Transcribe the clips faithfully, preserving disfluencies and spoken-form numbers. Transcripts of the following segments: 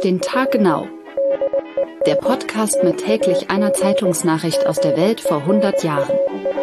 den Tag genau. Der Podcast mit täglich einer Zeitungsnachricht aus der Welt vor hundert Jahren.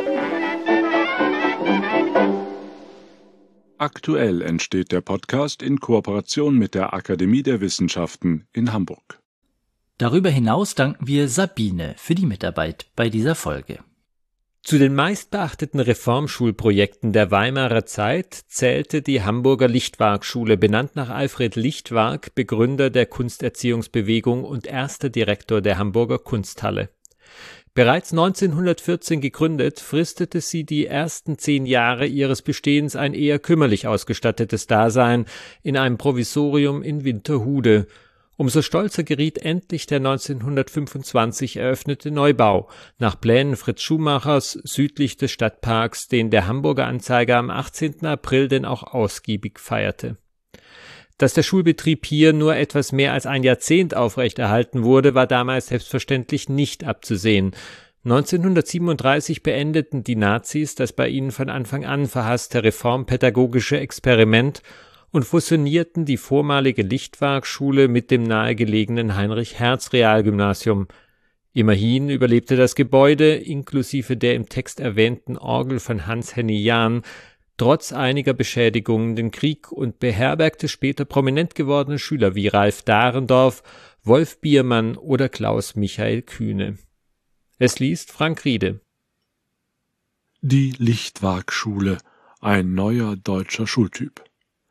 Aktuell entsteht der Podcast in Kooperation mit der Akademie der Wissenschaften in Hamburg. Darüber hinaus danken wir Sabine für die Mitarbeit bei dieser Folge. Zu den meistbeachteten Reformschulprojekten der Weimarer Zeit zählte die Hamburger Lichtwark-Schule, benannt nach Alfred Lichtwark, Begründer der Kunsterziehungsbewegung und erster Direktor der Hamburger Kunsthalle. Bereits neunzehnhundertvierzehn gegründet, fristete sie die ersten zehn Jahre ihres Bestehens ein eher kümmerlich ausgestattetes Dasein in einem Provisorium in Winterhude. Umso stolzer geriet endlich der neunzehnhundertfünfundzwanzig eröffnete Neubau, nach Plänen Fritz Schumachers, südlich des Stadtparks, den der Hamburger Anzeiger am achtzehnten April denn auch ausgiebig feierte. Dass der Schulbetrieb hier nur etwas mehr als ein Jahrzehnt aufrechterhalten wurde, war damals selbstverständlich nicht abzusehen. neunzehnhundertsiebenunddreißig beendeten die Nazis das bei ihnen von Anfang an verhasste reformpädagogische Experiment und fusionierten die vormalige Lichtwark-Schule mit dem nahegelegenen Heinrich-Hertz-Realgymnasium. Immerhin überlebte das Gebäude, inklusive der im Text erwähnten Orgel von Hans-Henny Jahn, trotz einiger Beschädigungen den Krieg und beherbergte später prominent gewordene Schüler wie Ralf Dahrendorf, Wolf Biermann oder Klaus Michael Kühne. Es liest Frank Riede. Die Lichtwark-Schule, ein neuer deutscher Schultyp.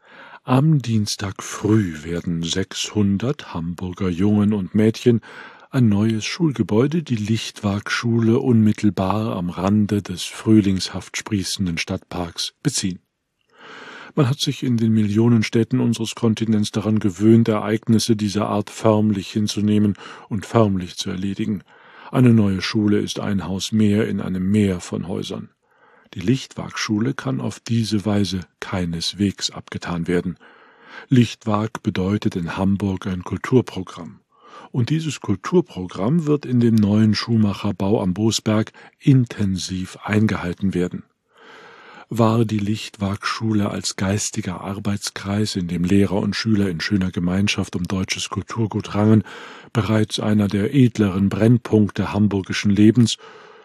Am Dienstag früh werden sechshundert Hamburger Jungen und Mädchen ein neues Schulgebäude, die Lichtwark-Schule, unmittelbar am Rande des frühlingshaft sprießenden Stadtparks beziehen. Man hat sich in den Millionenstädten unseres Kontinents daran gewöhnt, Ereignisse dieser Art förmlich hinzunehmen und förmlich zu erledigen. Eine neue Schule ist ein Haus mehr in einem Meer von Häusern. Die Lichtwark-Schule kann auf diese Weise keineswegs abgetan werden. Lichtwark bedeutet in Hamburg ein Kulturprogramm. Und dieses Kulturprogramm wird in dem neuen Schuhmacherbau am Boesberg intensiv eingehalten werden. War die Lichtwark-Schule als geistiger Arbeitskreis, in dem Lehrer und Schüler in schöner Gemeinschaft um deutsches Kulturgut rangen, bereits einer der edleren Brennpunkte hamburgischen Lebens,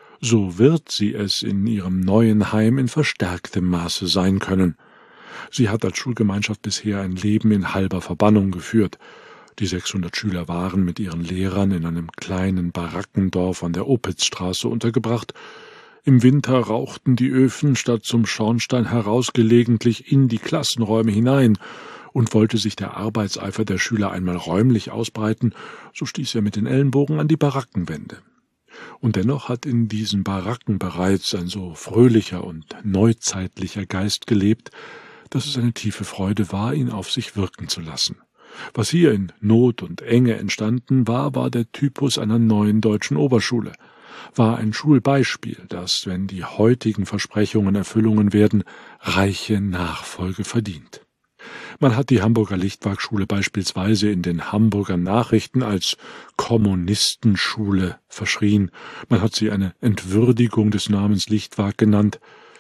so wird sie es in ihrem neuen Heim in verstärktem Maße sein können. Sie hat als Schulgemeinschaft bisher ein Leben in halber Verbannung geführt. Die sechshundert Schüler waren mit ihren Lehrern in einem kleinen Barackendorf an der Opitzstraße untergebracht. Im Winter rauchten die Öfen statt zum Schornstein heraus gelegentlich in die Klassenräume hinein, und wollte sich der Arbeitseifer der Schüler einmal räumlich ausbreiten, so stieß er mit den Ellenbogen an die Barackenwände. Und dennoch hat in diesen Baracken bereits ein so fröhlicher und neuzeitlicher Geist gelebt, dass es eine tiefe Freude war, ihn auf sich wirken zu lassen. Was hier in Not und Enge entstanden war, war der Typus einer neuen deutschen Oberschule, war ein Schulbeispiel, das, wenn die heutigen Versprechungen Erfüllungen werden, reiche Nachfolge verdient. Man hat die Hamburger Lichtwark-Schule beispielsweise in den Hamburger Nachrichten als Kommunistenschule verschrien. Man hat sie eine Entwürdigung des Namens Lichtwark genannt.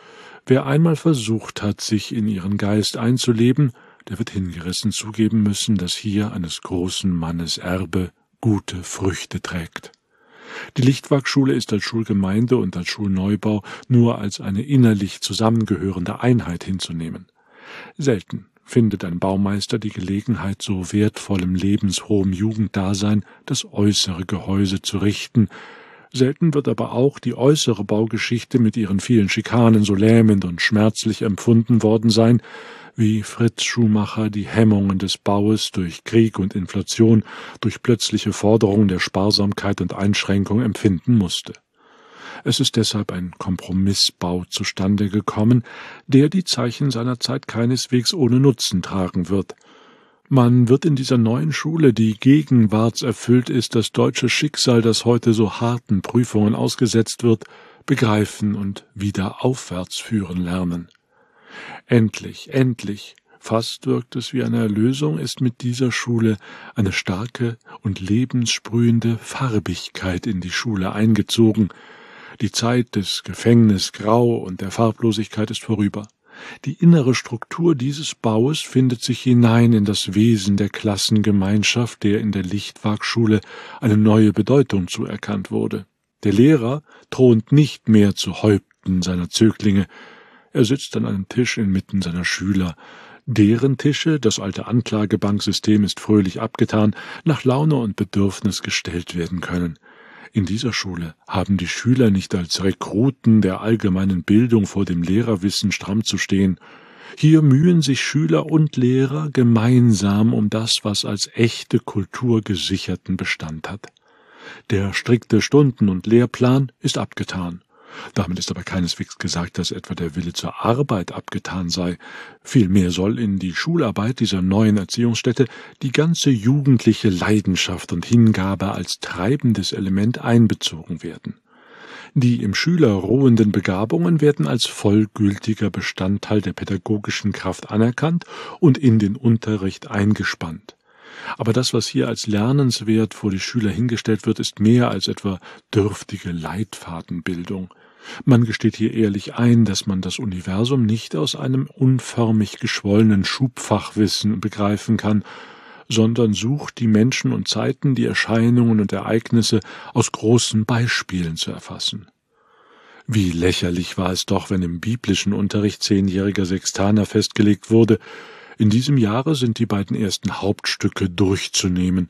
Wer einmal versucht hat, sich in ihren Geist einzuleben, der wird hingerissen zugeben müssen, dass hier eines großen Mannes Erbe gute Früchte trägt. Die Lichtwark-Schule ist als Schulgemeinde und als Schulneubau nur als eine innerlich zusammengehörende Einheit hinzunehmen. Selten findet ein Baumeister die Gelegenheit, so wertvollem lebenshohem Jugenddasein das äußere Gehäuse zu richten. Selten wird aber auch die äußere Baugeschichte mit ihren vielen Schikanen so lähmend und schmerzlich empfunden worden sein, wie Fritz Schumacher die Hemmungen des Baues durch Krieg und Inflation, durch plötzliche Forderungen der Sparsamkeit und Einschränkung empfinden musste. Es ist deshalb ein Kompromissbau zustande gekommen, der die Zeichen seiner Zeit keineswegs ohne Nutzen tragen wird. Man wird in dieser neuen Schule, die gegenwartserfüllt ist, das deutsche Schicksal, das heute so harten Prüfungen ausgesetzt wird, begreifen und wieder aufwärts führen lernen. Endlich, endlich, fast wirkt es wie eine Erlösung, ist mit dieser Schule eine starke und lebenssprühende Farbigkeit in die Schule eingezogen. Die Zeit des Gefängnisgrau und der Farblosigkeit ist vorüber. Die innere Struktur dieses Baues findet sich hinein in das Wesen der Klassengemeinschaft, der in der Lichtwarkschule eine neue Bedeutung zuerkannt wurde. Der Lehrer thront nicht mehr zu Häupten seiner Zöglinge, er sitzt an einem Tisch inmitten seiner Schüler. Deren Tische, das alte Anklagebanksystem ist fröhlich abgetan, nach Laune und Bedürfnis gestellt werden können. In dieser Schule haben die Schüler nicht als Rekruten der allgemeinen Bildung vor dem Lehrerwissen stramm zu stehen. Hier mühen sich Schüler und Lehrer gemeinsam um das, was als echte Kultur gesicherten Bestand hat. Der strikte Stunden- und Lehrplan ist abgetan. Damit ist aber keineswegs gesagt, dass etwa der Wille zur Arbeit abgetan sei. Vielmehr soll in die Schularbeit dieser neuen Erziehungsstätte die ganze jugendliche Leidenschaft und Hingabe als treibendes Element einbezogen werden. Die im Schüler ruhenden Begabungen werden als vollgültiger Bestandteil der pädagogischen Kraft anerkannt und in den Unterricht eingespannt. Aber das, was hier als lernenswert vor die Schüler hingestellt wird, ist mehr als etwa dürftige Leitfadenbildung. Man gesteht hier ehrlich ein, dass man das Universum nicht aus einem unförmig geschwollenen Schubfachwissen begreifen kann, sondern sucht die Menschen und Zeiten, die Erscheinungen und Ereignisse aus großen Beispielen zu erfassen. Wie lächerlich war es doch, wenn im biblischen Unterricht zehnjähriger Sextaner festgelegt wurde, in diesem Jahre sind die beiden ersten Hauptstücke durchzunehmen,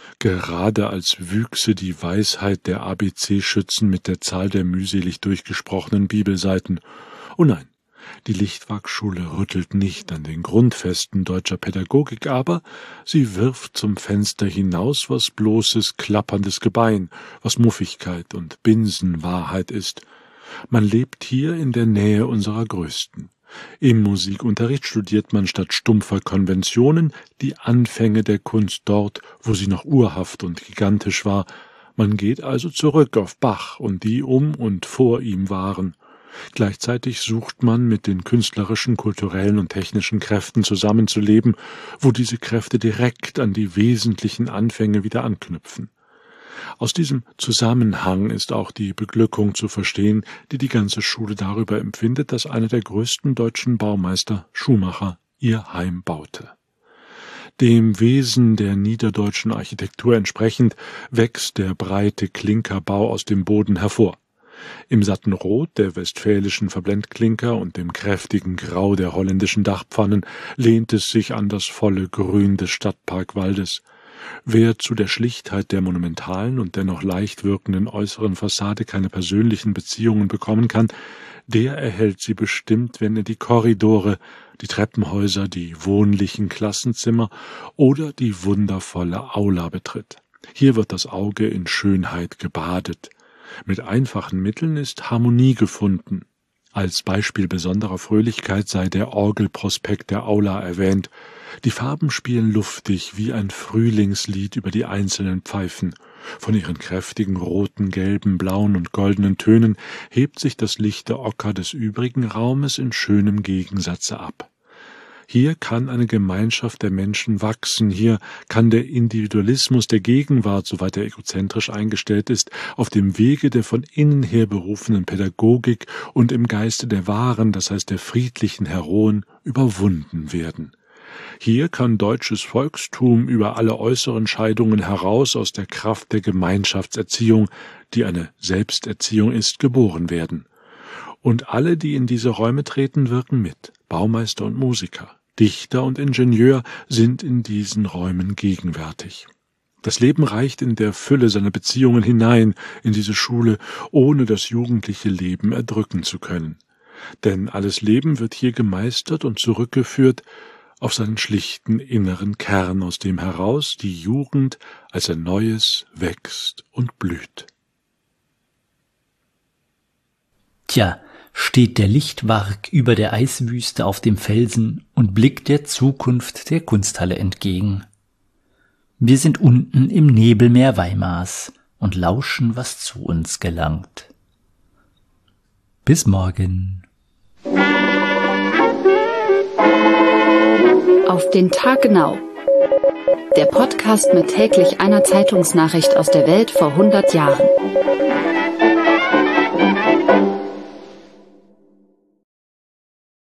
gerade als wüchse die Weisheit der A B C-Schützen mit der Zahl der mühselig durchgesprochenen Bibelseiten. Oh nein, die Lichtwarkschule rüttelt nicht an den Grundfesten deutscher Pädagogik, aber sie wirft zum Fenster hinaus, was bloßes, klapperndes Gebein, was Muffigkeit und Binsenwahrheit ist. Man lebt hier in der Nähe unserer Größten. Im Musikunterricht studiert man statt stumpfer Konventionen die Anfänge der Kunst dort, wo sie noch urhaft und gigantisch war. Man geht also zurück auf Bach und die um und vor ihm waren. Gleichzeitig sucht man mit den künstlerischen, kulturellen und technischen Kräften zusammenzuleben, wo diese Kräfte direkt an die wesentlichen Anfänge wieder anknüpfen. Aus diesem Zusammenhang ist auch die Beglückung zu verstehen, die die ganze Schule darüber empfindet, dass einer der größten deutschen Baumeister, Schumacher, ihr Heim baute. Dem Wesen der niederdeutschen Architektur entsprechend wächst der breite Klinkerbau aus dem Boden hervor. Im satten Rot der westfälischen Verblendklinker und dem kräftigen Grau der holländischen Dachpfannen lehnt es sich an das volle Grün des Stadtparkwaldes. Wer zu der Schlichtheit der monumentalen und dennoch leicht wirkenden äußeren Fassade keine persönlichen Beziehungen bekommen kann, der erhält sie bestimmt, wenn er die Korridore, die Treppenhäuser, die wohnlichen Klassenzimmer oder die wundervolle Aula betritt. Hier wird das Auge in Schönheit gebadet. Mit einfachen Mitteln ist Harmonie gefunden. Als Beispiel besonderer Fröhlichkeit sei der Orgelprospekt der Aula erwähnt. Die Farben spielen luftig wie ein Frühlingslied über die einzelnen Pfeifen. Von ihren kräftigen roten, gelben, blauen und goldenen Tönen hebt sich das lichte Ocker des übrigen Raumes in schönem Gegensatze ab. Hier kann eine Gemeinschaft der Menschen wachsen, hier kann der Individualismus der Gegenwart, soweit er egozentrisch eingestellt ist, auf dem Wege der von innen her berufenen Pädagogik und im Geiste der wahren, das heißt der friedlichen Heroen, überwunden werden. Hier kann deutsches Volkstum über alle äußeren Scheidungen heraus aus der Kraft der Gemeinschaftserziehung, die eine Selbsterziehung ist, geboren werden. Und alle, die in diese Räume treten, wirken mit, Baumeister und Musiker. Dichter und Ingenieur sind in diesen Räumen gegenwärtig. Das Leben reicht in der Fülle seiner Beziehungen hinein in diese Schule, ohne das jugendliche Leben erdrücken zu können. Denn alles Leben wird hier gemeistert und zurückgeführt auf seinen schlichten inneren Kern, aus dem heraus die Jugend als ein Neues wächst und blüht. Tja, steht der Lichtwark über der Eiswüste auf dem Felsen und blickt der Zukunft der Kunsthalle entgegen. Wir sind unten im Nebelmeer Weimars und lauschen, was zu uns gelangt. Bis morgen. Auf den Tag genau. Der Podcast mit täglich einer Zeitungsnachricht aus der Welt vor hundert Jahren.